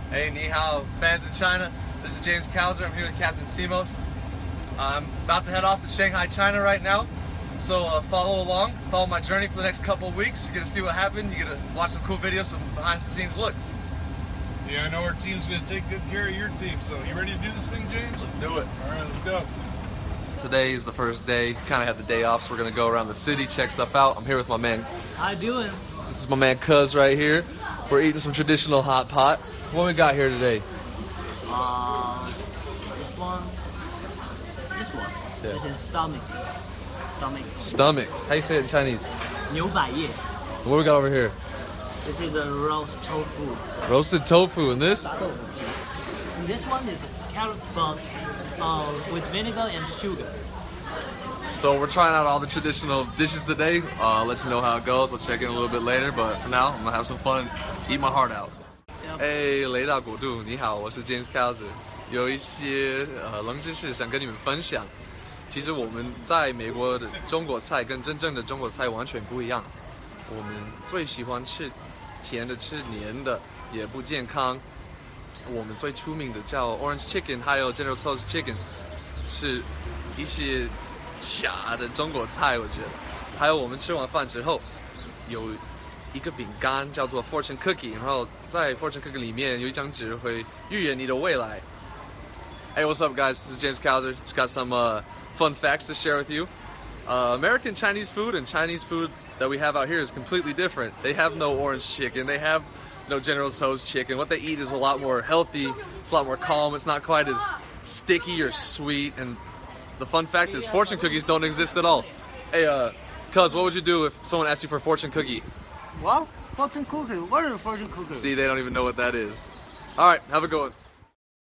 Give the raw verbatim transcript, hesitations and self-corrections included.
Hey, ni hao, fans in China. This is James Kauser. I'm here with Captain Simos. I'm about to head off to Shanghai, China right now. So uh, follow along, follow my journey for the next couple of weeks. You get to see what happens. You get to watch some cool videos, some behind-the-scenes looks. Yeah, I know our team's going to take good care of your team. So you ready to do this thing, James? Let's do it. All right, let's go. Today is the first day. Kind of have the day off, so we're gonna go around the city, check stuff out. I'm here with my man. How you doing? This is my man Cuz right here. We're eating some traditional hot pot. What we got here today? Uh, this one. This one. Yeah. This is stomach. Stomach. Stomach. How you say it in Chinese? 牛百叶. What we got over here? This is the roast tofu. Roasted tofu. And this? And this one is carrot butt uh, with vinegar and sugar. So we're trying out all the traditional dishes today. Uh, let you know how it goes. I'll check in a little bit later, but for now, I'm gonna have some fun, eat my heart out. Yep. 哎，雷到国度，你好，我是 James Kauser。有一些呃冷知识想跟你们分享。其实我们在美国的中国菜跟真正的中国菜完全不一样。我们最喜欢吃甜的，吃黏的，也不健康。我们最出名的叫 Orange Chicken， 还有 General Tso's Chicken， 是一些假的中国菜，我觉得。还有我们吃完饭之后，有一个饼干叫做 Fortune Cookie， 然后在 Fortune Cookie 里面有一张纸会预言你的未来。Hey, what's up, guys? This is James Kauser. Just got some uh, fun facts to share with you. Uh, American Chinese food and Chinese food that we have out here is completely different. They have no orange chicken. They have no General Tso's chicken. What they eat is a lot more healthy. It's a lot more calm. It's not quite as sticky or sweet. And the fun fact is, fortune cookies don't exist at all. Hey, uh, Cuz, what would you do if someone asked you for a fortune cookie? What? Fortune cookie? What is fortune cookie? See, they don't even know what that is. All right, have a good one.